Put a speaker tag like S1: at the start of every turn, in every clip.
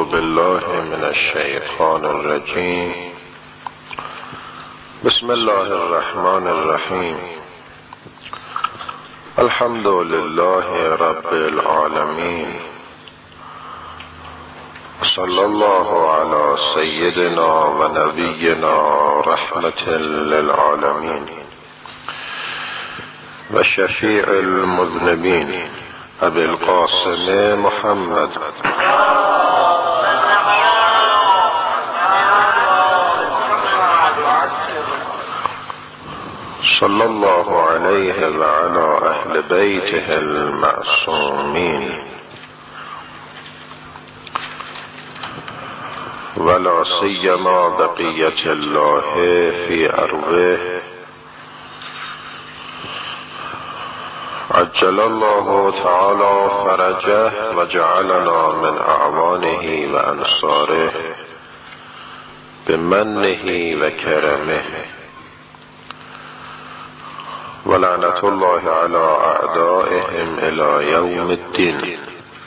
S1: بالله من الشیطان الرجیم. بسم الله الرحمن الرحیم. الحمد لله رب العالمین. صلی الله علی سیدنا و نبینا رحمة للعالمین و شفیع المذنبین ابی القاسم محمد صلی الله علیه و علی اهل بیته المعصومین ولا سیما بقیة الله فی ارضه عجل الله تعالی فرجه و جعلنا من اعوانه و انصاره بمنه و کرمه ولعنة الله على اعدائهم الى یوم الدین.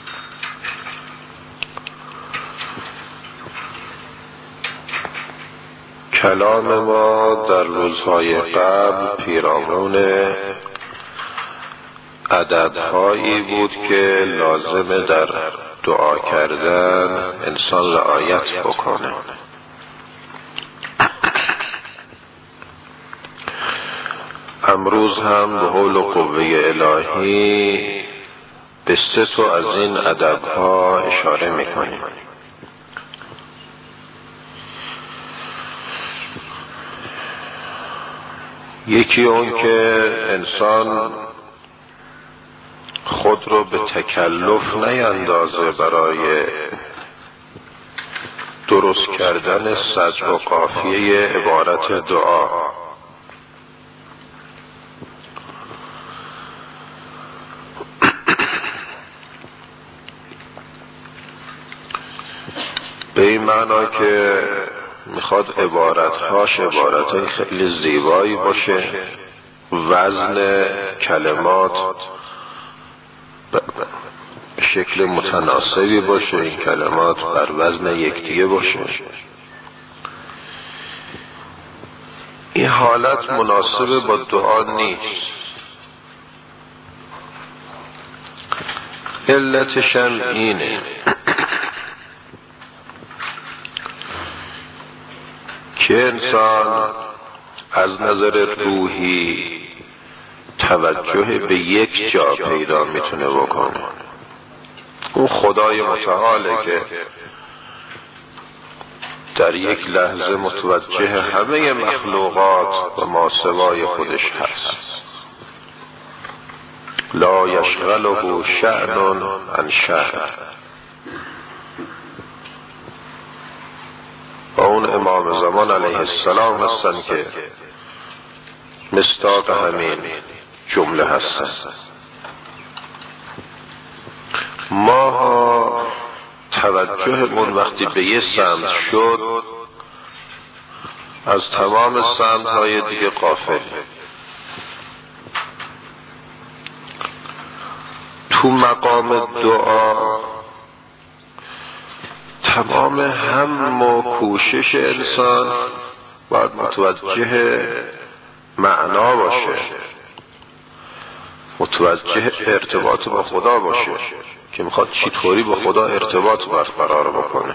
S1: کلام ما در روزهای قبل پیرامون ادب‌هایی بود که لازمه در دعا کردن انسان رعایت بکنه. امروز هم به حول و قوه الهی به سه تا از این ادب‌ها اشاره میکنیم. یکی اون که انسان خود رو به تکلف نیندازه برای درست کردن سجع و قافیه عبارت دعا. به این معنا که میخواد عبارتهاش عبارت خیلی زیبایی باشه، وزن کلمات به شکل متناسبی باشه، این کلمات بر وزن یکدیگه باشه. این حالت مناسب با دعا نیست. علتش هم اینه که انسان از نظر روحی توجه به یک جا پیدا میتونه بکنه. اون خدای متعاله که در یک لحظه متوجه همه مخلوقات و ماسوای خودش هست. لا یشغله شأن عن شأن. و اون امام زمان علیه السلام هستن که مصداق همین جمله هستن. ما توجهمون وقتی به یه سمت شد از تمام سمت‌های دیگه غافل. تو مقام دعا تمام هم و کوشش انسان باید متوجه معنا باشه، متوجه ارتباط با خدا باشه که میخواد چطوری با خدا ارتباط برقرار بکنه.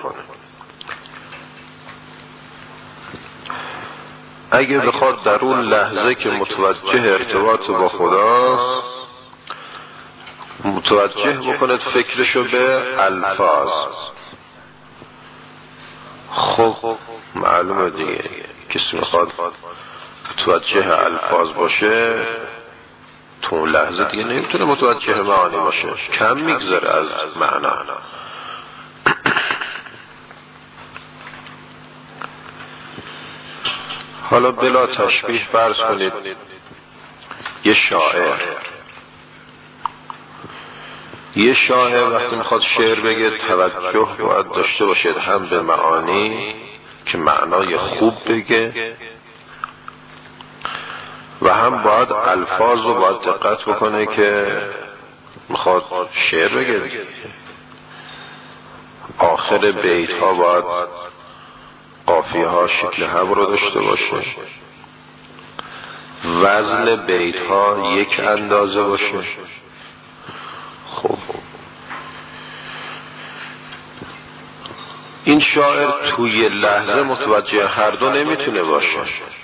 S1: اگه بخواد در اون لحظه که متوجه ارتباط با خدا متوجه بکنه فکرشو به الفاظ، خب معلومه دیگه کسی میخواد متوجه الفاظ باشه تو اون لحظه دیگه نمیتونه متوجه معانی باشه، کم میگذره از معنا. حالا بلا تشبیه فرض کنید یه شاعر وقتی میخواد شعر بگه توجه باید داشته باشد هم به معانی که معنای خوب بگه و هم باید الفاظ رو باید دقت بکنه که میخواد شعر بگه. آخر آخر بیت ها باید قافیه ها شکل هم رو داشته باشه، وزن بیت ها یک اندازه باشه. خب این شاعر توی لحظه متوجه هر دو نمیتونه باشه.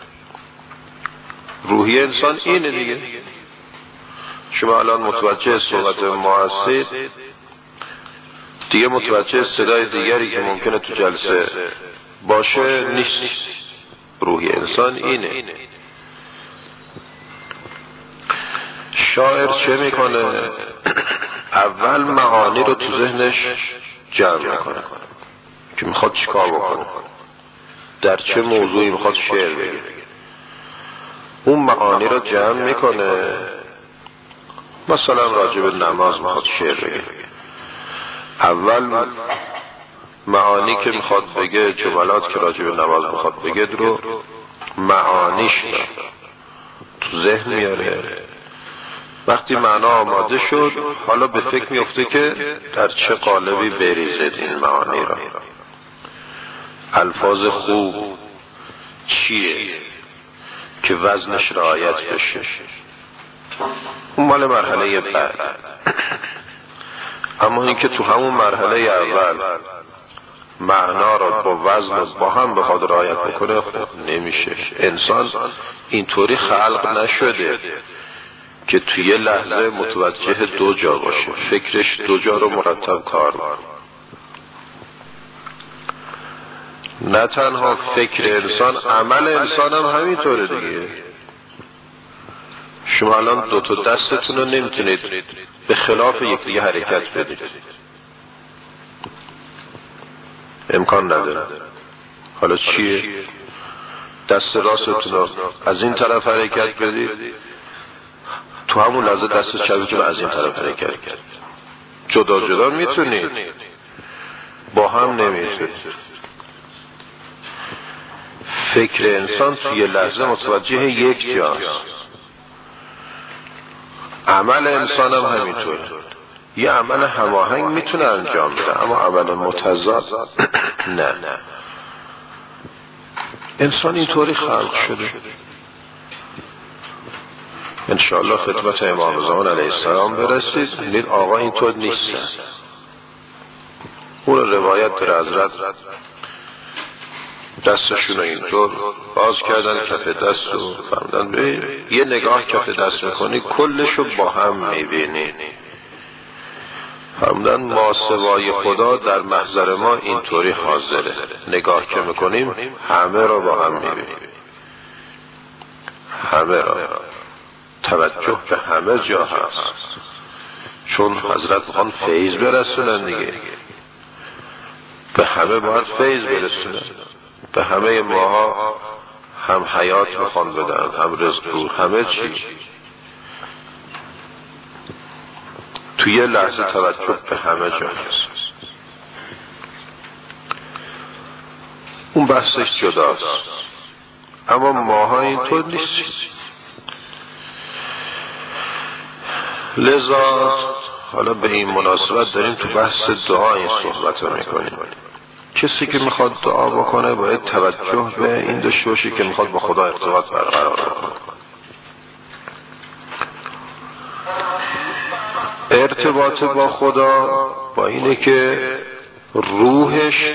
S1: روحی انسان اینه دیگه. شما الان متوجه صحبت ما هستید، دیگه متوجه صدای دیگری که ممکنه تو جلسه باشه نیست. روحی انسان اینه. شاعر چه میکنه؟ اول معانی رو تو ذهنش جمع میکنه که میخواد چیکار بکنه، در چه موضوعی میخواد شعر بگه. اون معانی رو جمع میکنه. مثلا راجع به نماز میخواد شعر بگه، اول معانی که میخواد بگه، جملات که راجع به نماز میخواد بگه رو معانیش تو ذهن میاره. وقتی معنا آماده شد، حالا به فکر میفته که در چه قالبی بریزد این معانی را. الفاظ خوب چیه که وزنش رعایت بشه؟ اون مال مرحله بعد. اما این که تو همون مرحله اول معنا را با وزن با هم بخواد رعایت بکنه، خب نمیشه. انسان اینطوری خلق نشده که توی یه لحظه متوجه دو جا باشه، فکرش دو جا رو مرتب کار کنه. نه تنها فکر انسان، عمل انسان هم همینطوره دیگه. شما الان دو تا دستتون رو نمیتونید به خلاف یکدیگه حرکت بدید، امکان نداره. حالا چیه؟ دست راستتون رو از این طرف حرکت بدید، تو همون لحظه دست چپتون از این طرف حرکت کرد. جدا جدا میتونید، با هم نمیتونید. فکر انسان توی لحظه متوجه یک جاست. عمل انسان هم همینطوره. یه عمل هماهنگ میتونه انجام بده، اما عمل متضاد نه. انسان اینطوری خلق شده. انشاءالله خدمت امام زمان علیه السلام برسید، ببینید آقا اینطور نیستن. اون روایت در حضرت دستشون رو اینطور باز کردن، کف دست رو فرمودن به یه نگاه کف دست میکنی کلشو با هم میبینی. فرمودن ما سوای خدا در محضر ما اینطوری حاضره، نگاه که میکنیم همه رو با هم میبینیم، همه را، توجه به همه جا هست. چون حضرت میخوان فیض برسونن دیگه، به همه باید فیض برسونن. به همه ماها هم حیات میخوان بدن، هم رزق، همه چی. توی یه لحظه توجه به همه جا هست. اون بحثش جداست، اما ماها اینطور نیستیم. لذا حالا به این مناسبت داریم تو بحث دعا این صحبت رو میکنیم. کسی که میخواد دعا بکنه باید توجه به این داشته باشه که میخواد با خدا ارتباط برقرار بکنه. ارتباط با خدا با اینه که روحش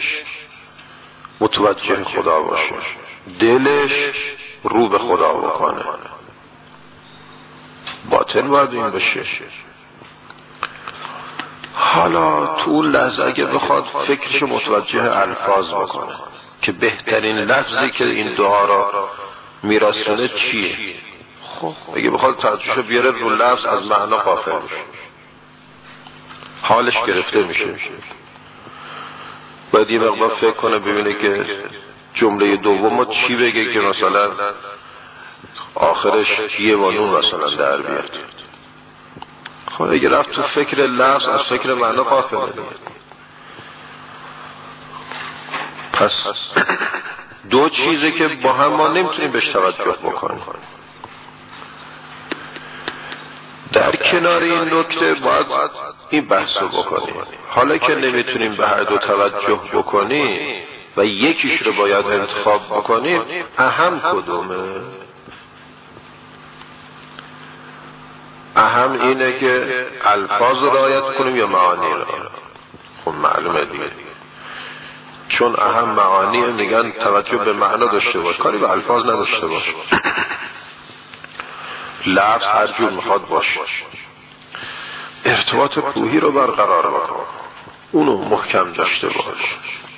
S1: متوجه خدا باشه، دلش رو به خدا بکنه. باطن باید این بشه. حالا تو اون لحظه اگه بخواد فکرش متوجه الفاظ بکنه که بهترین لفظی که این دعا را میرسونه چیه، خب اگه بخواد توجهشو بیاره رو لفظ، از معنا غافل میشه، حالش گرفته میشه. باید یه مقدار فکر کنه ببینه که جمله دوم چی بگه که مثلا آخرش یه وانون مثلا در بیاد. خب اگه رفت تو فکر لفظ، از فکر معنا غافل میشه. پس دو چیزه که با هم ما نمیتونیم بهش توجه بکنیم. در کنار این نکته باید این بحثو بکنیم. حالا که نمیتونیم به هر دو توجه بکنیم و یکیش رو باید انتخاب بکنیم، اهم کدومه؟ اهم اینه که الفاظ رو رعایت کنیم یا معانی رو؟ خب معلومه دیگه، چون اهم معانی میگن توجه به معنا داشته باش، کاری به الفاظ نداشته باش. لفظ هر جور میخواد باش، ارتباط روحی رو برقرار بکن، اونو محکم داشته باش.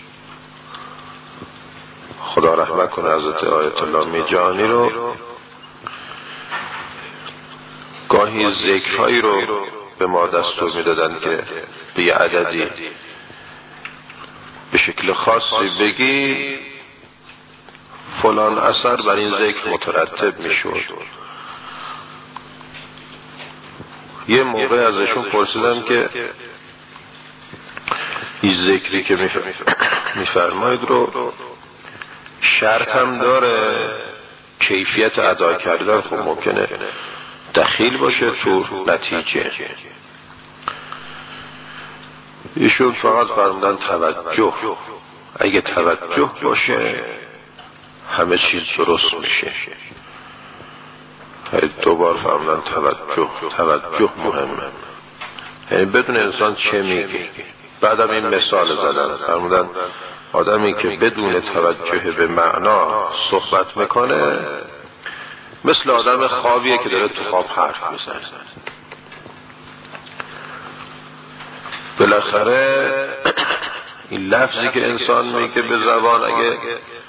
S1: خدا رحمت کنه حضرت آیت الله میجانی رو، گاهی ذکرهایی رو به ما دستور میدادن که به یه عددی به شکل خاصی بگی فلان اثر بر این ذکر مترتب میشد. یه موقع ازشون پرسیدم که این ذکری که میفرمایید رو شرط هم داره کیفیت ادا کردن؟ خب ممکنه دخیل باشه تو نتیجه. ایشون فقط فرمودن توجه، اگه توجه باشه همه چیز درست میشه. دوبار فرمودن توجه مهمه، یعنی بدون انسان چه میگه. بعدم این مثال زدن، فرمودن آدمی که بدون توجه به معنا صحبت میکنه مثل آدم خوابیه که داره تو خواب حرف میزنه. بالاخره این لفظی که انسان میگه به زبان اگه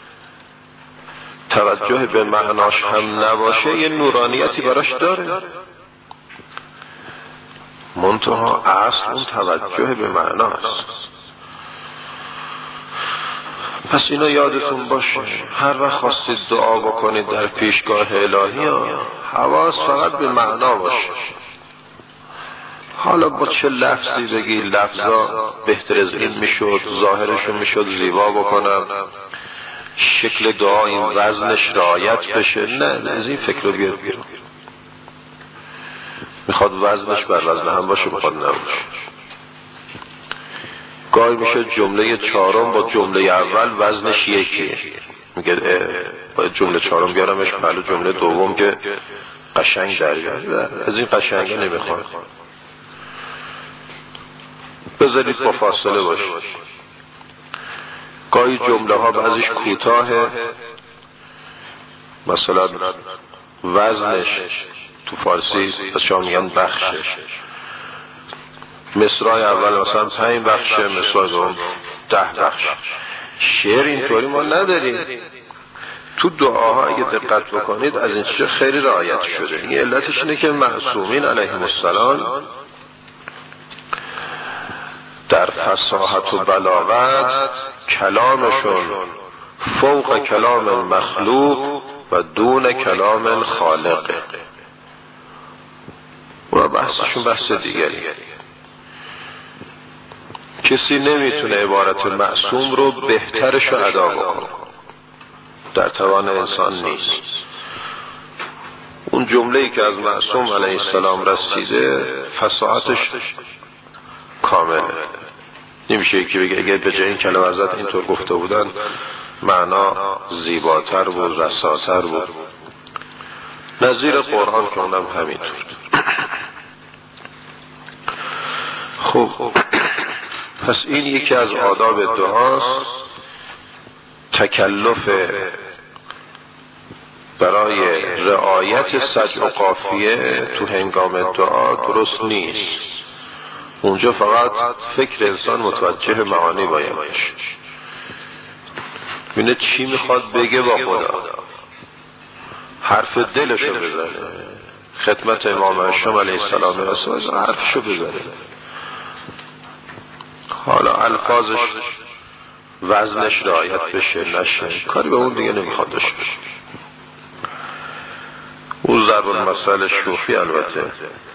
S1: توجه به معناش هم نباشه یه نورانیتی براش داره، منتها اصل اون توجه به معناست. پس اینو یادتون باشه، هر وقت خواستید دعا بکنید در پیشگاه الهی حواس فقط به معنا باشه. حالا با چه لفظی بگی، لفظا بهتر از این میشد، ظاهرشو میشد زیبا بکنم، شکل دعا این وزنش رعایت بشه، نه از این فکر رو بیاد بیرون. میخواد وزنش بر وزن هم باشه، میخواد نباشه. گاهی میشه جمله چهارم با جمله اول وزنش یکیه، میگه باید جمله چهارم بیارمش پهلو جمله دوم که قشنگ در بیاد. از این قشنگی نمیخواد، بذارید با فاصله باشه. گاهی جمله ها بعضیش کوتاهه، مثلا وزنش تو فارسی از شما میگن بخشش، مصرع اول مثلا 5 بخشه، مصرع دوم 10 بخش. شعر اینطوری ما نداریم. تو دعاها اگه دقت بکنید از این چیز خیلی رعایت شده. این علتش اینه که معصومین علیهم السلام در فصاحت و بلاغت کلامشون فوق کلام المخلوق و دون کلام الخالق، و بحثشون بحث دیگری. کسی نمیتونه عبارت معصوم رو بهترش رو ادا بکنه، در توان انسان نیست. اون جمله‌ای که از معصوم علیه السلام رسیده فصاحتش کامله. نمیشه که بگه اگر به جای این کلمه ازت اینطور گفته بودن معنا زیباتر بود، رساتر بود. نظیر قرآن که اونم همینطور. خب پس این یکی از آداب دعاست. تکلف برای رعایت سجع و قافیه تو هنگام دعا درست نیست. اونجا فقط فکر انسان متوجه معانی باید باشه، ببینه چی میخواد بگه با خدا، حرف دلشو بزنه، خدمت امام هاشم علیه السلام رسول حرفشو بزنه. حالا الفاظش وزنش رعایت بشه نشه، کاری به اون دیگه نمیخواد داشته باشه. اون ضرب المثل شوخی البته،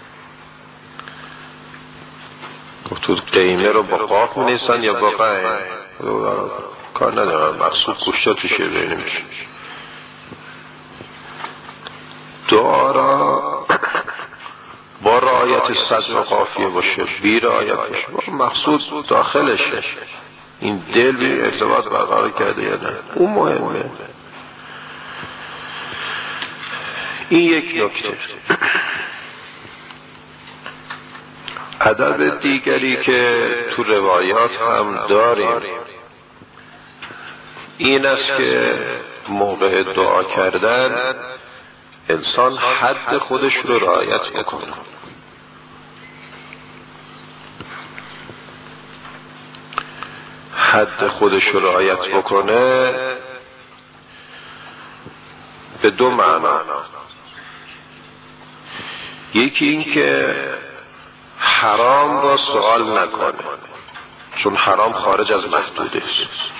S1: تو قیمه رو با قاف می نیستن یا با قیم، کار ندارم، مقصود گوشتا توشه بینیمش. دعا را با رعایت صدر و قافیه باشه، بی رعایت باشه، مقصود داخلشه، این دل بی ارتباط برقرار کرده یا نه، اون مهمه. این یک نکته. ادب دیگری که تو روایات هم داریم این است که موقع دعا کردن انسان حد خودش رو رعایت بکنه. حد خودش رو رعایت بکنه به دو معنا. یکی این که حرام را سوال نکنه، چون حرام خارج از محدوده است.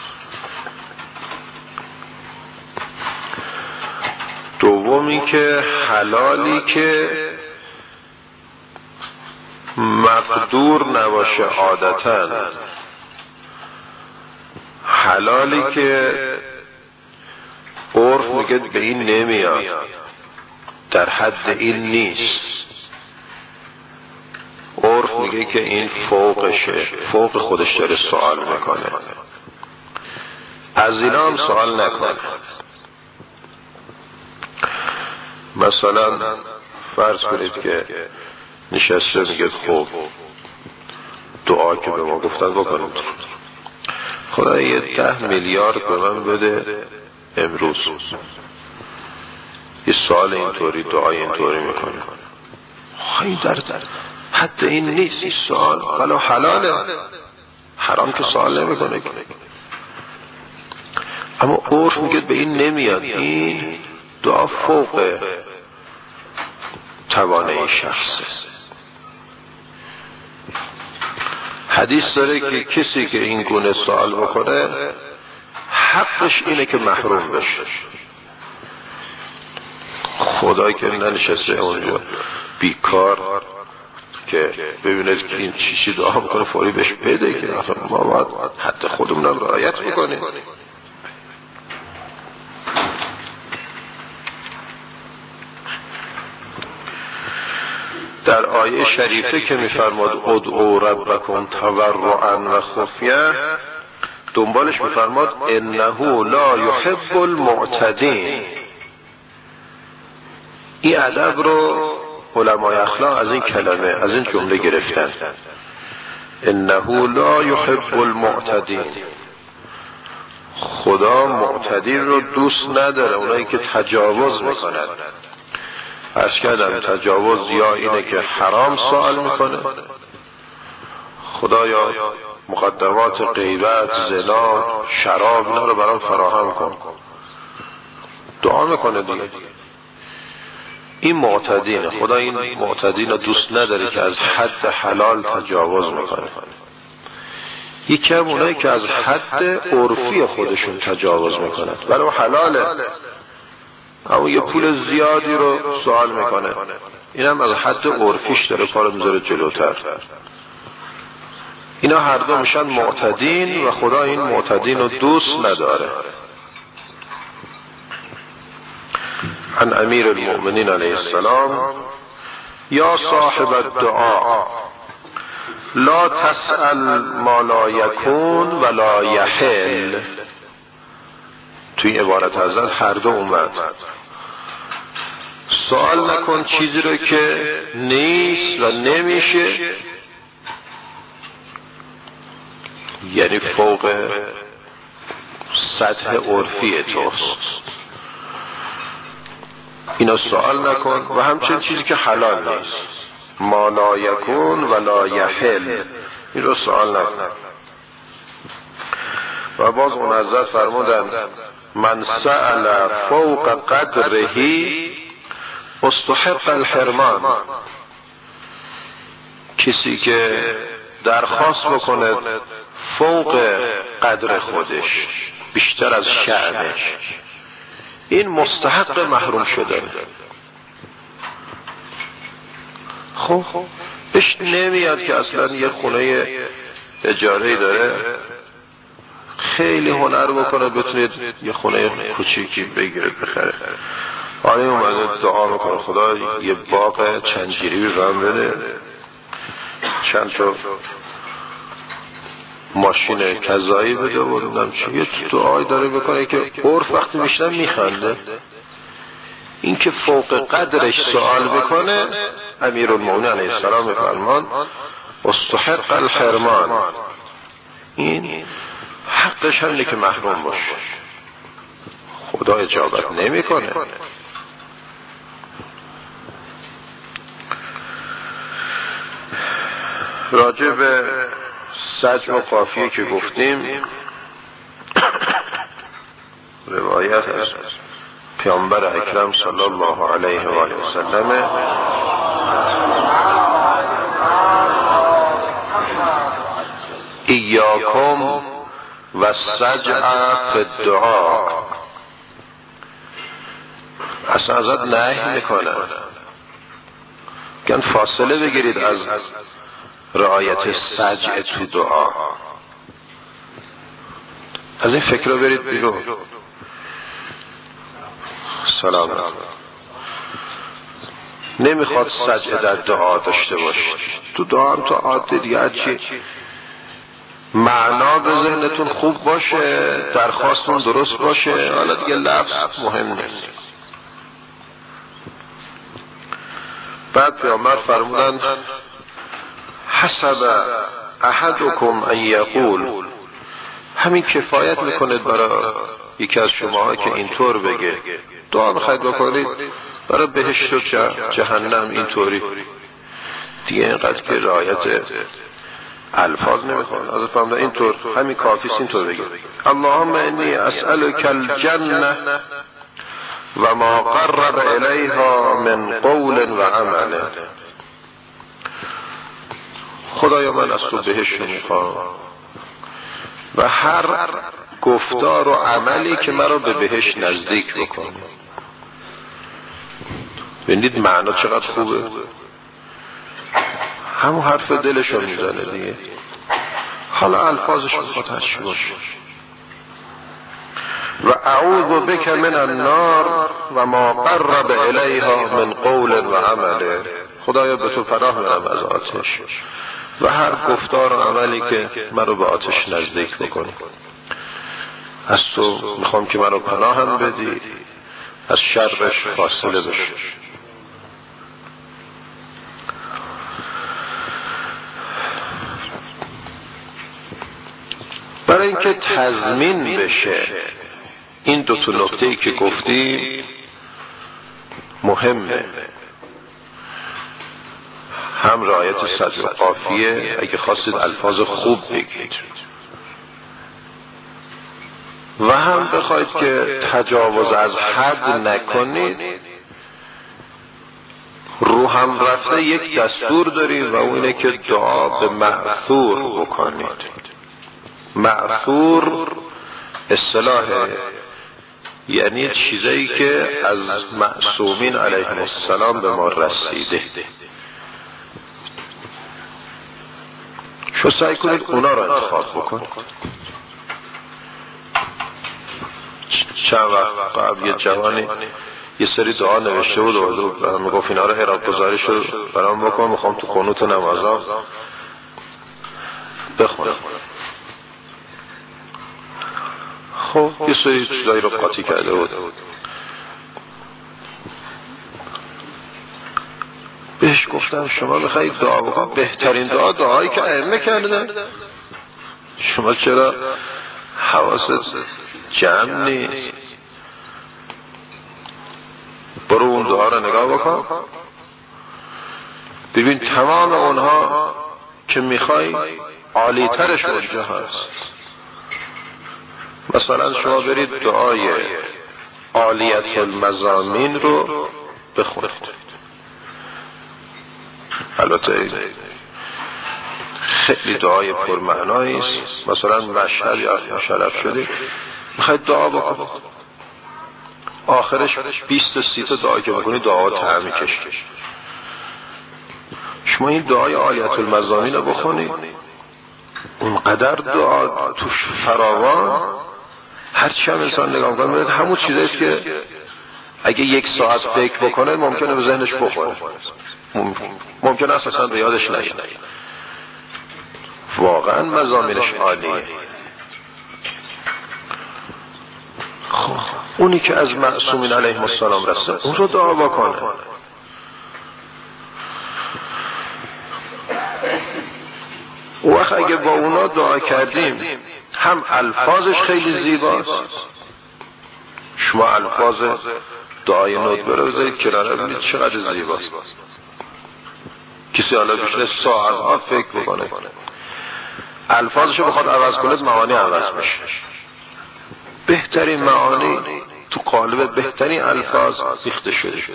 S1: دومی که حلالی که مقدور نباشه، عادتاً حلالی که عرف میگه به این نمیاد، در حد این نیست، عرف میگه که این فوقشه، فوق خودش داره سوال میکنه، از اینا هم سوال نکنه. مثلا فرض کنید که نشسته میگه خب دعا که به ما گفتن بکنیم، خدا یه 10 میلیارد به من بده امروز. یه سوال اینطوری، دعای اینطوری میکنه، این در حتی این نیست. این سوال ولو حلاله، حرام که سوال نمیکنه، اما عرف میگه به این نمیاد، این دعا فوق توانه شخصه. حدیث داره که کسی که این گونه سوال بکنه حقش اینه که محروم بشه. خدایی که ننشسته اونجا بیکار که ببینید که این چیزی دعا میکنه فوری بهش بده، که ما باید حتی خودمون رعایت بکنیم. در آیه شریفه که میفرماد ادعوا ربکم تضرعا و خفیه، دنبالش میفرماد انه لا یحب المعتدین. این ادب رو علمای اخلاق از این کلمه، از این جمله گرفتن، انه لا یحب المعتدین. خدا معتدین رو دوست نداره، اونایی که تجاوز میکنن. عرض کردم تجاوز یا اینه که حرام سوال میکنه، خدا یا مقدمات غیبت، زنا، شراب اینا رو برام فراهم کن، دعا میکنه دیگه. این معتدینه. خدا این معتدین رو دوست نداره که از حد حلال تجاوز میکنه. یکی هم اونایی که از حد عرفی خودشون تجاوز میکنن، برای حلاله اما یه پول زیادی رو سوال میکنه، اینم از حد عرفیش داره پا رو میذاره جلوتر. اینا هر دو میشن معتدین و خدا این معتدین رو دوست نداره. عن امیر المؤمنین علیه السلام یا صاحب الدعا لا تسأل ما لا یکون ولا یحل. توی عبارت حضرت هر دو اومد. سوال نکن چیزی رو که نیست و نمیشه، یعنی فوق سطح عرفی توست، اینا سوال نکن. و همچنین چیزی که حلال نیست، ما لا یکون ولا یحل، این رو سوال نکن. و باز اون حضرت فرمودن من سأل فوق قدره استحق الحرمان. کسی که درخواست بکنه فوق قدر خودش، بیشتر از شأنش، این مستحق محروم شده. خب بهش نمیاد که اصلا یه خونه اجاره‌ای داره، خیلی هنر بکنه بتونید یه خونه کوچیکی بگیره بخره، آره اومده دعا میکنه خدا یه باغ چنجیری رو بده، چند تا ماشین کذایی بده و نمیدونم چی، یه دعایی داره بکنه که عرف وقتی میشنن میخنده. این که فوق قدرش سوال بکنه امیرالمومنین علیه السلام میفرمان استحق الحرمان، این حقش همینه که محروم باشه، خدا اجابت نمیکنه. راجع به سجع و قافیه که گفتیم، روایت از پیامبر اکرم صلی الله علیه و آله و سلم ایاکم و سجع فی الدعا، اصلا ازت نهی میکنه که فاصله بگیرید از رعایت سجع تو دعا، از این فکر رو برید بیرون. سلام علیکم. نمیخواد سجع در دعا داشته باشه، تو دعا هم تو عادت دیگه هرچی معنا به ذهنتون خوب باشه، درخواستون درست باشه، حالا دیگه لفظ مهم نیست. بعد پیامبر فرمودن حسب احدکم ان یقول، همین کفایت میکنه برای یکی از شما که اینطور بگه دعا میخواید بکنید برای بهشت و جهنم اینطوری دیگه، اینقدر که رعایت الفاظ نمیخواد. از فرمودن اینطور همین کافیست، اینطور بگه اللهم انی اسألک الجنه و ما قرب الیها من قول و عمل، خدایا من از تو بهشت میخوام و هر گفتار و عملی که مرا به بهشت نزدیک بکنه. ببینید معنا چقدر خوبه، همون حرف دلشو میزنه دیگه، حالا الفاظش میخواد هرچی باشه. و اعوذ بک من النار و ما قرب الیها من قول و عمل، خدایا به تو پناه میبرم از آتش و هر گفتار و عملی که مرا به آتش نزدیک بکنه. از تو میخوام که مرا پناه هم بدی، از شرش فاصله بشه. برای اینکه تضمین بشه این دو تا نکته‌ای که گفتی مهمه، هم رعایت سجع و قافیه اگه خواستید الفاظ خوب بگید، و هم بخواید که تجاوز از حد نکنید. رو هم رفته یک دستور داریم و اون اینه که دعا به مأثور بکنید. مأثور اصطلاح یعنی چیزایی که از معصومین علیهم السلام به ما رسیده، شو سعی کنید اونا را انتخاب بکنید. چند وقت قبل یه جوانی یه سری دعا نوشته بود و میگفت اینا رو حراب گذاری شد برام بکن، میخوام تو قنوت نمازم بخونم. خب یه سری چیزایی رو قاطی کرده بود. بهش گفتم شما میخواید دعا بکن، بهترین دعا دعایی که ائمه کردن، شما چرا حواست جمع نیست؟ برو اون دعا رو نگاه بکن، ببین تمام اونها که میخوای عالی ترش اونجا هست. مثلا شما برید دعای عالیت المزامین رو بخونید، البته خیلی دعای پرمعنایی است. مثلا مشهد یا شرف شده میخواید دعا بکن، آخرش 20 تا 30 تا دعا که بکنید دعا طعمی کشه. شما این دعای عالیت المزامین رو بخونید، اونقدر دعا توش فراوان، هرچی هم انسان نگاه کنه همون چیزاییست که اگه 1 ساعت فکر بکنه ممکنه به ذهنش بخوره، ممکنه اساسا به یادش نیاد. واقعا مضامینش عالیه. خب اونی که از معصومین علیهم السلام رسته اون رو دعا بکنه. اون وقت اگه با اونا دعا کردیم هم الفاظش خیلی زیباست. شما الفاظ دعای ندبه رو بذارید کناره ببینید چقدر زیباست. کسی حالا بشینه ساعت‌ها فکر بکنه الفاظش رو بخواد عوض کنه معانی عوض میشه. بهترین معانی تو قالب بهترین الفاظ ریخته شده.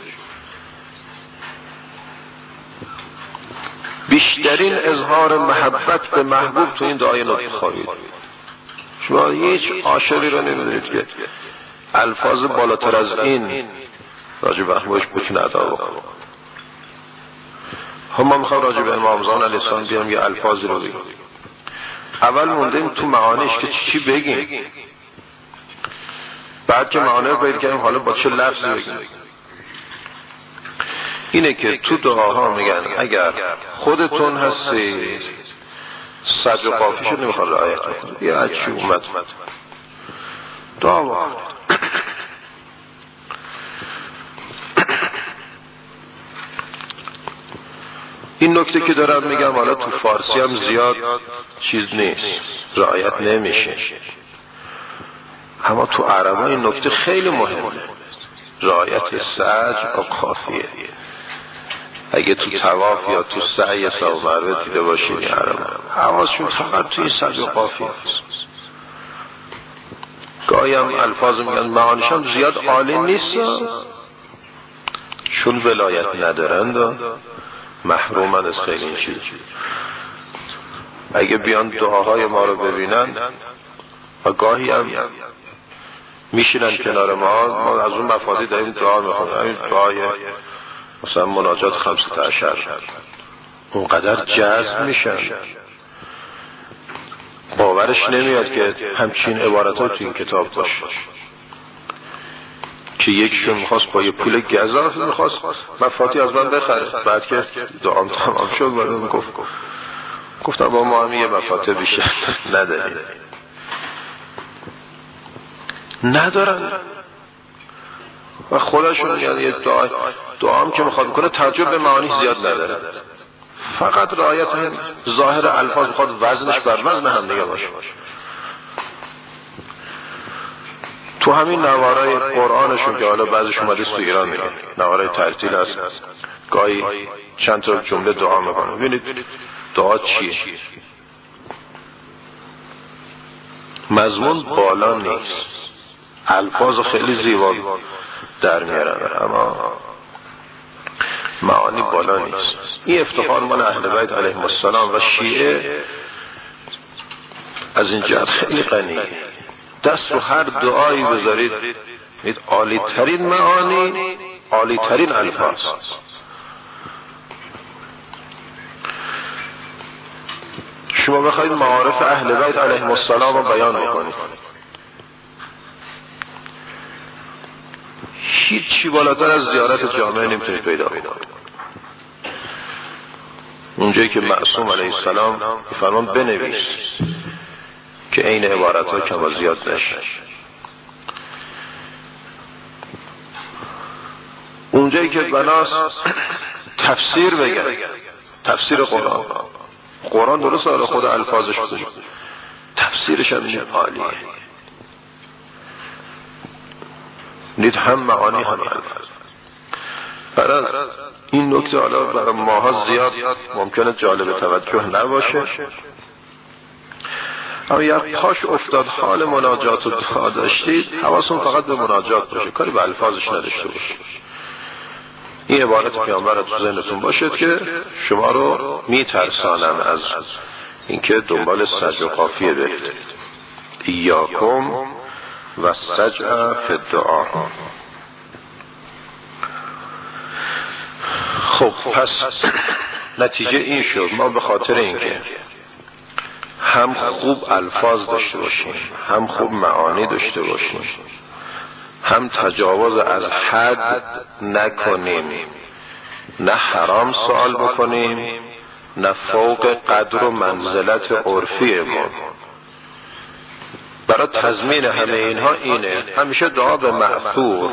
S1: بیشترین اظهار محبت به محبوب تو این دعای ندبه خوابید. شما هیچ عاشقی رو نمیدونید که الفاظ بالاتر از این راجع به محبوبش بتونه ادا بکنه. ما میخوام راجع به امام زمان علیه السلام بیام یه الفاظی رو بگیم. اول موندیم تو معانیش که چی بگیم، بعد که معانی رو پیدا کردیم حالا با چه لفظی بگیم. اینه که تو دعاها میگن اگر خودتون هستی سج و قافیشو نمیخواد رعایت بکنید، یه اچی اومد دعا بکنید. این نکته که دارم میگم حالا تو فارسی هم زیاد چیز نیست، رعایت نمیشه، اما تو عربا این نکته خیلی مهمه، رعایت سج و قافیه. اگه تو طواف یا تو سعی صاحب مروه دیده باشید این عربا حواسشون فقط توی سج و قافیه است. گاهی هم الفاظ میگن معانیش هم زیاد عالی نیست چون ولایت ندارند و محرومند از خیلی این چیز. اگه بیان دعاهای ما رو ببینن و گاهی هم میشینن کنار ما از اون مفادی داریم دعا میخونن، این دعای مثلا مناجات 15 اونقدر جذب میشن باورش نمیاد که همچین عبارت ها تو این کتاب باشه. که یکشون میخواست با یه پول گزاف میخواست مفاتی از من بخره، بعد که دعام تمام شد برای گفتم با ما هم یه مفاتی بیشتر ندارن و خودشون یعنی یه دعام که میخواد بکنه تعجب به معانی زیاد نداره، فقط رعایت ظاهر الفاظ میخواد وزنش بر وزن هم دیگه باشه. تو همین نوارای قرآنشون که حالا بعضش اومده تو ایران میگن نوارای ترتیل هست، گاهی چند تا جمله دعا میکنه. ببینید دعا چیه؟ مضمون بالا نیست، الفاظ خیلی زیبا در میارن اما معانی بالا نیست. این افتخار مال اهل بیت علیهم السلام و شیعه از این جهت خیلی غنیه. دست رو هر دعایی بذارید عالی ترین معانی، عالی ترین الفاظ. شما بخواید معارف اهل بیت علیهم السلام رو بیان میکنید، هیچی بالاتر از زیارت جامعه نمیتونید پیدا کنید. اونجایی که معصوم علیه السلام فرمان بنویس که این عبارت ها کم و زیاد نشه. اونجایی که بناست تفسیر بگن، تفسیر قرآن درست آره خود الفاظش بوده، تفسیرش هم عالیه. نید هم معانی هم الفاظ. برای این نکته حالا برای ماها زیاد ممکنه جالب توجه نباشه، اما یک پاش افتاد حال مناجات و دعا داشتید حواستون فقط به مناجات باشه، کاری به الفاظش نداشته باشه. این عبارت پیامبر تو ذهنتون باشد که شما رو میترسانم از اینکه دنبال سج و قافیه برید. ایاکم و سجع فی الدعا. خب پس نتیجه این شد ما به خاطر اینکه هم خوب الفاظ داشته باشیم، هم خوب معانی داشته باشیم، هم تجاوز از حد نکنیم، نه حرام سوال بکنیم، نه فوق قدر و منزلت عرفی ما. برای تضمین همه اینها اینه همیشه دعا به مأثور،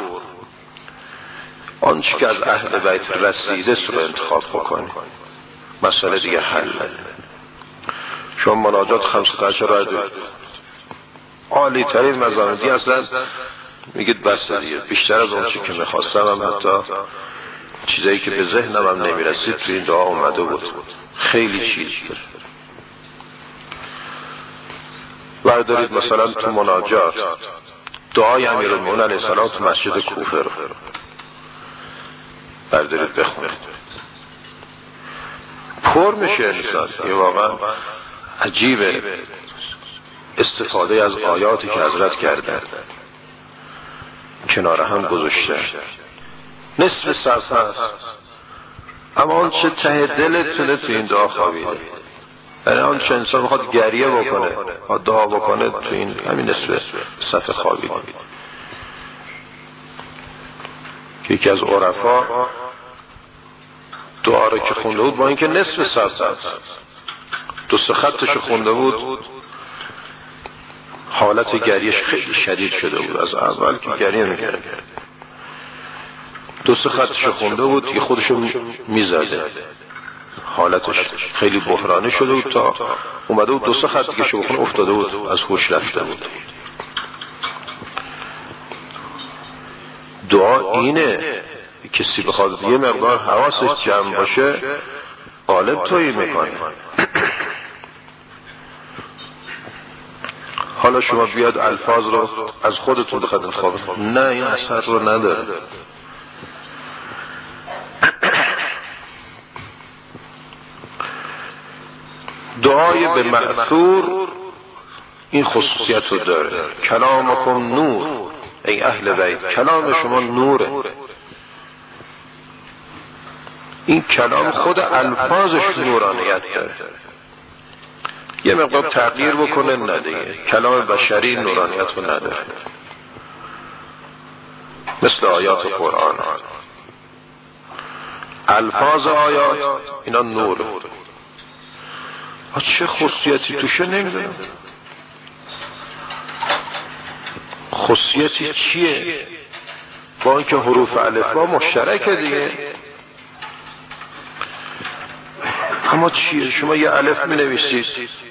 S1: آنچه که از اهل بیت رسیده رو انتخاب بکنیم. مسئله دیگه حل. شما مناجات 15 را دارید، عالی ترین مزامدی اصلا میگید بس دیگه، بیشتر از اون چی که میخواستم هم حتی چیزایی که به ذهنم هم نمیرسید تو این دعا اومده بود. خیلی چیز بردارید. مثلا تو مناجات دعای امیرالمومنین علیه السلام تو مسجد کوفه رو بردارید بخونید، پر میشه انسان. یه واقعا عجیبه استفاده از آیاتی که حضرت کردن کنار هم گذاشته. نصف صفحه است، اما آن چه ته دلتونه تو این دعا خوابیده. یعنی آن چه انسان بخواد گریه بکنه و دعا بکنه تو این همین نصف صفحه خوابیده. که یکی از عرفا دعا رو که خونده بود با اینکه نصف صفحه است، 2-3 خطش خونده بود، حالت گریهش خیلی شدید شده بود. از اول که گریه میکرد 2-3 خطش خونده بود که خودشو میزده، حالتش خیلی بحرانی شده بود تا اومده بود 2-3 خط دیگه شو بخونه افتاده بود، از هوش رفته بود. دعا اینه کسی بخواد یه مقدار حواسش جمع باشه قالب تویی میکنه. حالا شما بیاد الفاظ رو از خودتون بخواد انتخاب، نه این اثر رو نداره. دعای به مأثور این خصوصیت رو داره. کلامکم نور، ای اهل بیت کلام شما نوره. این کلام خود الفاظش نورانیت داره. یه مقدار تغییر بکنه نه دیگه، کلام بشری نورانیت رو نداره. مثل آیات قرآن، الفاظ آیات اینا نوره. چه خصوصیتی توشه نمیدونم. خصوصیتی چیه؟ با اینکه حروف الفبا مشترکه دیگه، اما چیه؟ شما یه الف می نویسید،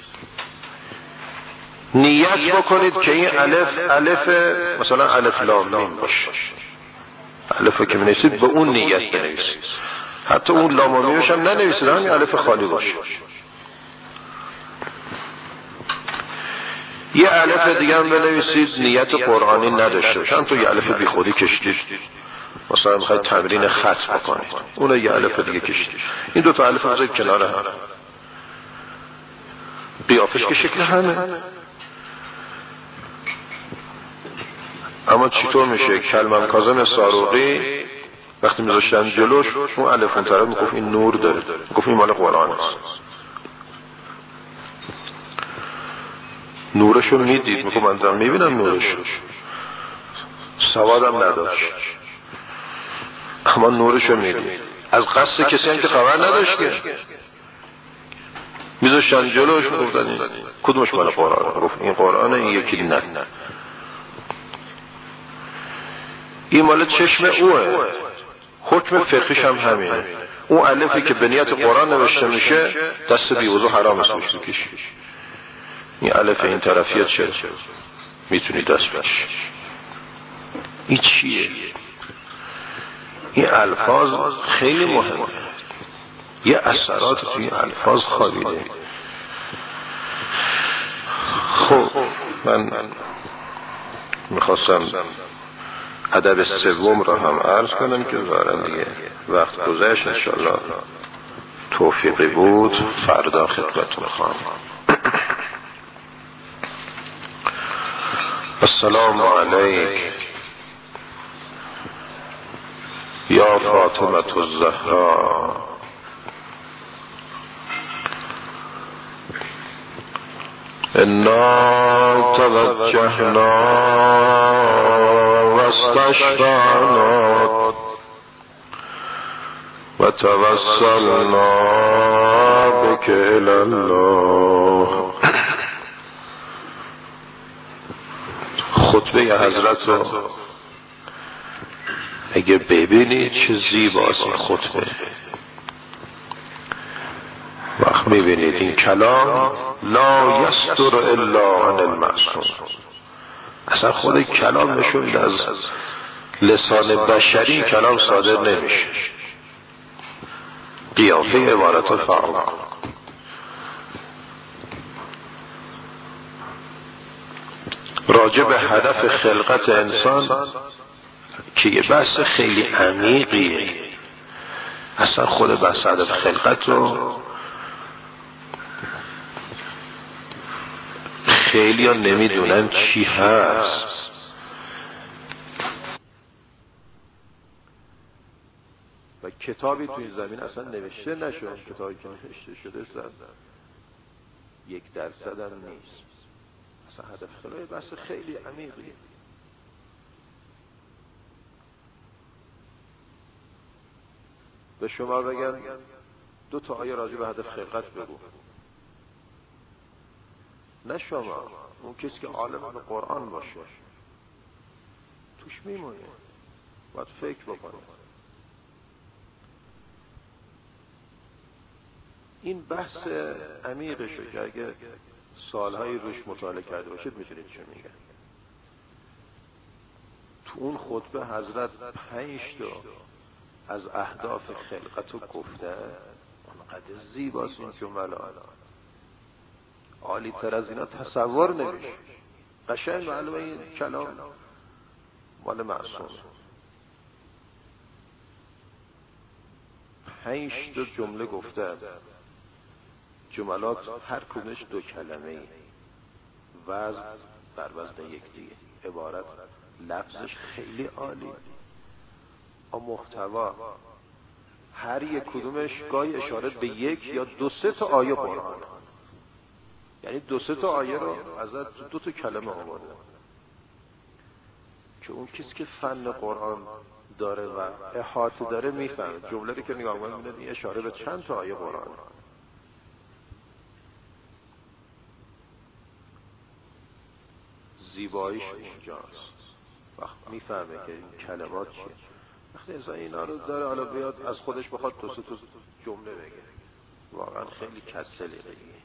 S1: نیت بکنید که این الف مثلا الف لام میم باشه. الف که می نویسید به اون نیت بنویسید، حتی اون لام و میمش هم ننویسید، همین الف خالی باشه. یه الف دیگه هم بنویسید نیت قرآنی نداشته باشه، تو یه الف بی خودی کشتید، مثلا میخواید تمرین خط بکنید اون یه الف دیگه کشتید. این 2 تا الف بذارید کنار هم، قیافش که شکل همه. اما چطور میشه کلمم کاظم ساروقی وقتی میذاشتن جلوش اون الف اون طرف میگفت این نور داره، میگفت این مال قرآن است. نورشو میدید، میگفت من دارم میبینم نورشو، سوادم نداشت اما نورشو میدید. از قصد کسی هم که خبر نداشت که میذاشتن جلوش، میگفتن کدومش مال قرآن؟ گفت این قرآن، این یکی نه. این مال چشم اوه، حکم فقهش هم همینه. اون الفی که به نیت قرآن نوشته میشه دست بیوضو حرام است روش بکشی. این الف این طرفیت چه میتونی دست بکشی؟ این چیه؟ این الفاظ خیلی مهمه، یه اثرات توی این الفاظ خوابیده. خب من میخواستم ادب سوم را هم عرض کنم که ظاهرا دیگه وقت گذشت، انشاءالله توفیقی بود فردا خدمتتون خواهم. السلام علیک یا فاطمة الزهراء، انا توجهنا و واستشفعنا وتوسلنا بك إلى الله. خطبه حضرت رو اگه ببینید چه زیباست این خطبه. وقت میبینید این کلام لا یصدر الا عن المعصوم، اصلا خود کلام نشون میده از لسان بشری کلام صادر نمیشه. قیافه عبارت فعال راجع به هدف خلقت انسان که یه بحث خیلی عمیقیه. اصلا خود بحث هدف خلقت رو خیلی ها نمیدونن چی هست. و کتابی توی زمین اصلا نوشته نشد. کتابی که نوشته شده 1% هم نیست. اصلا هدف خلقت بحث خیلی عمیقیه. به شما بگن 2 آیه راجع به هدف خلقت بگو، نه شما، اون کسی که عالم به قرآن باشه توش میمونه، باید فکر بکنه. این بحث عمیقشه که اگه سالهایی روش مطالعه کرده باشید میدونید چه میگن. تو اون خطبه حضرت 5 از اهداف خلقت رو گفته. انقدر زیباست این جمله، عالی تر از اینا تصور نمیشه. قشنگ معلومه این کلام مال معصوم. 5 جمله گفته، جملات هر کدومش 2 کلمه، وزن بر وزن یکدیگه، عبارت لفظش خیلی عالی، محتوا هر یک کدومش گاهی اشاره به 1 یا 2-3 آیه قرآن، یعنی 2-3 آیه رو ازت 2 کلمه آورده که اون کسی که فن قرآن داره و احاطه داره میفهمه. جمله رو که نگاه می‌کنید این اشاره به چند تا آیه قرآن. زیباییش اینجاست. وقت میفهمه که این کلمات چیه. وقتی انسان اینا رو داره حالا بیاد از خودش بخواد 2-3 جمله بگه، واقعا خیلی کسلی بگه.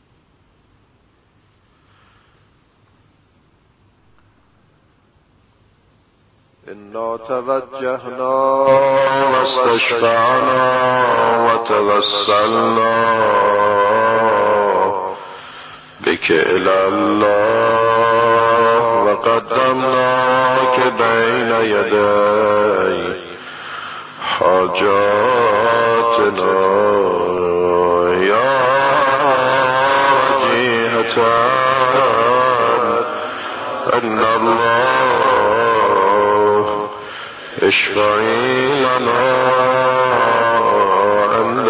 S1: انا توجهنا واستشفعنا وتوسلنا بك الى الله وقدمناك بين يدي حاجاتنا يا وجيهة ان الله اشفعي لنا عند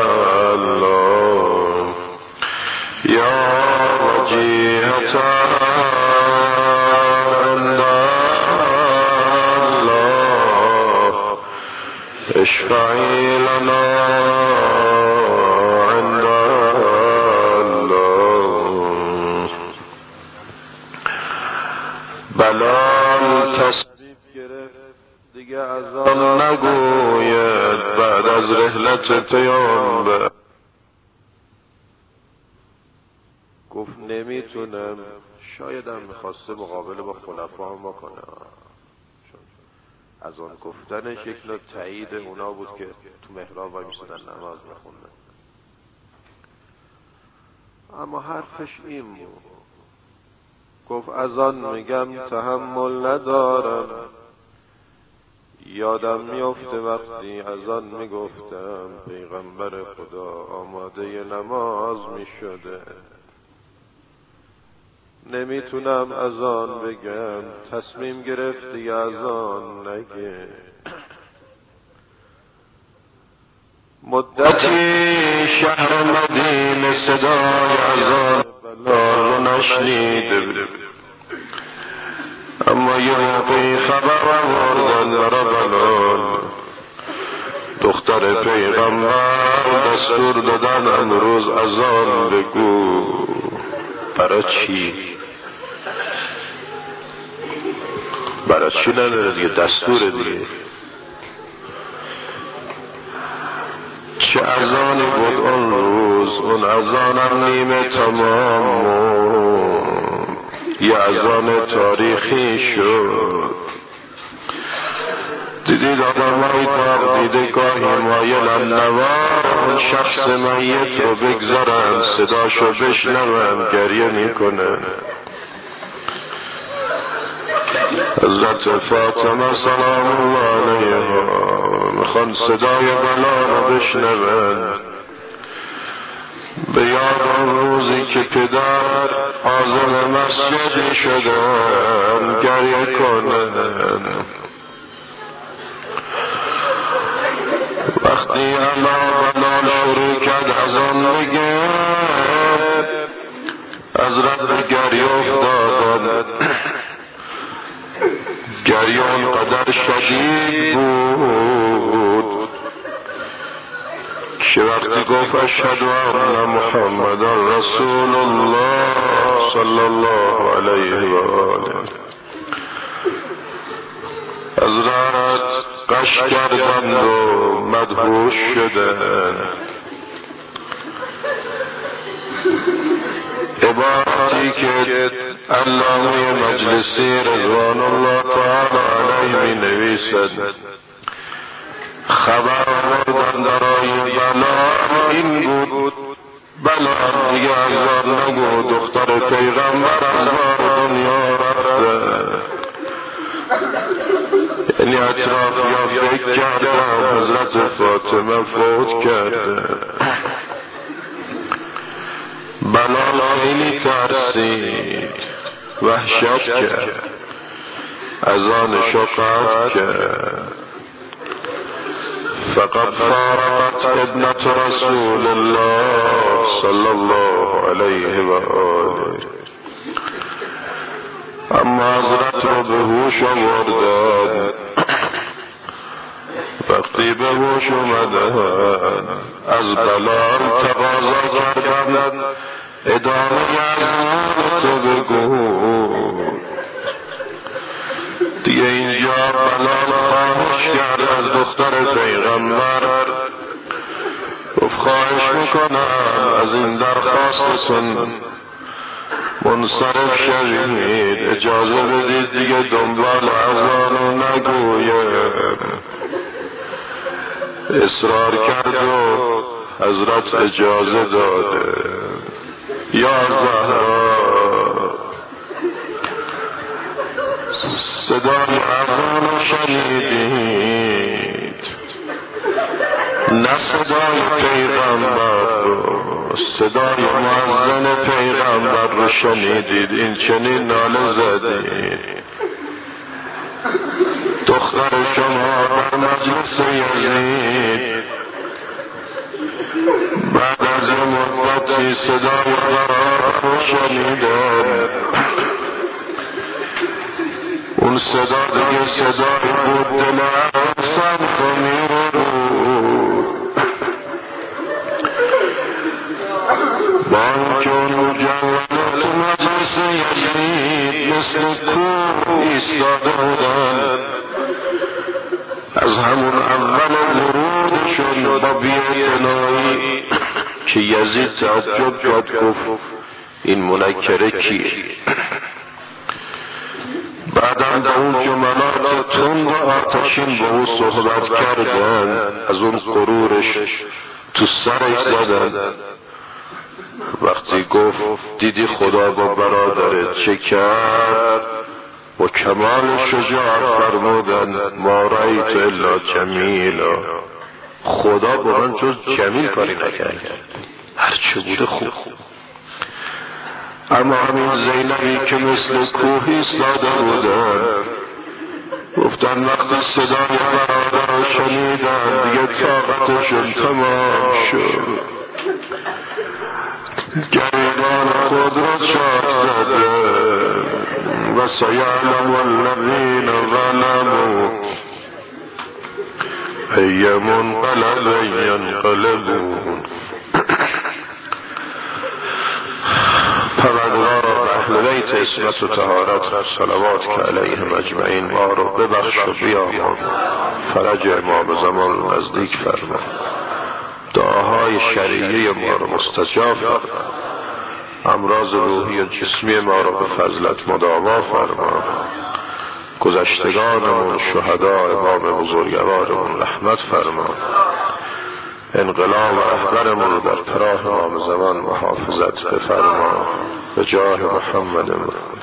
S1: الله يا وجيهة عند الله اشفعي لنا عند الله. بلال تصریف گرفت دیگه از آن نگوید بعد از رحلت پیامبر. گفت نمیتونم، شایدم میخواسته مقابله با خلفا ما کنه. از آن گفتنش یک نوع تایید اونا بود که تو محراب وای میسادن نماز میخوندن. اما حرفش این بود، گفت از آن میگم تحمل ندارم. یادم میفته وقتی از آن میگفتم پیغمبر خدا آماده نماز میشده. نمیتونم از آن بگم، تصمیم گرفتی از آن نگه. مدتی شهر مدینه صدای از آن بلال نشنیده، اما یه موقعی خبر آوردن برا بلال دختر پیغمبر دستور دادن امروز اذان بگو. برای چی؟ برای چی نداره دیگه، دستور دیگه. چه اذانی بود اون روز، اون اذانم نیمه تمام، یه اذان تاریخی شد. دیدید آدمایی داغ دیده گاهی مایلن نوار اون شخص میت رو بگذارن صداشو بشنون گریه میکنه. حضرت فاطمه سلام الله علیها میخوان صدای بلال رو بشنون. به یاد اون روزی که پدر عازم مسجدی شدن گریه کنن. وقتی الله بلال شروع کرد از آن بگه حضرت به گریه افتادن. گریه آنقدر شدید بود که وقتی گفت اشهد ان محمد رسول الله صلی الله علیه و آله حضرت قش کردند و مدهوش شدند. عبارتی که علامه مجلسی رضوان الله تعالی علیه می نویسد خبر آوردن درای بلال این بود بلال دیگه اذان نگو، دختر پیغمبر از دنیا رفته. یعنی اطرافیان فکر کردن حضرت فاطمه فوت کرده. بلال خیلی ترسید، وحشت کرد، اذانشو قطع کرد. فقد فارقت ابنة رسول الله صلی الله علیه و آله. اما حضرت رو به هوش آوردن. وقتی به هوش اومدن از بلال تقاضا کردن ادامه اذانتو بگو. دیگه اینجا بلال خواهش کرد از دختر پیغمبر، گفت خواهش میکنم از این درخواستتون منصرف شوید، اجازه بدید دیگه دنبال اذانو نگویم. اصرار کرد و حضرت اجازه داده. یا زهرا صدای اذان شنیدید، نه صدای پیغمبر رو، صدای مؤذن پیغمبر رو شنیدید، این چنین ناله زدید. دختر شما در مجلس یزید بعد از مدتی صدای برات رو شنیدن. اون صدا دیگه صدای بود دل انسان خمیر بود. با اینکه اون مجوله تو مجلس یزید مثل کوه ایستاده بودن، از همون اول ورودشون با بی‌اعتنایی که یزید تعجب کرد، گفت این منکره کیه؟ بعدم به اون جملات تند و آتشین با او صحبت کردن، از اون غرورش تو سرش زدن. وقتی گفت دیدی خدا با برادرت چه کرد، با کمال شجاعت فرمودن ما رأیت الا جمیلا، خدا با من جز جمیل کاری نکرد، هرچه بوده خوب. اما همین زینبی که مثل کوهی ایستاده بودن گفتن وقتی صدای برادر رو شنیدن دیگه طاقتشون تمام شد، گریبان خود را چاک زده، و سیعلم الذین ظلموا ای منقلب ینقلبون. پروردگار اهل بیت عصمت و طهارت صلوات که علیهم اجمعین ما رو ببخش و بیامرز، فرج ما به زمان نزدیک فرما، دعاهای شرعی ما رو مستجاب فرما، امراض روحی و جسمی ما رو به فضلت مداوا فرما، گذشتگانمون شهدا امام بزرگوارمون رحمت فرما، انقلاب رهبرمون رو در پراه امام زمان محافظت بفرما، به جاه محمد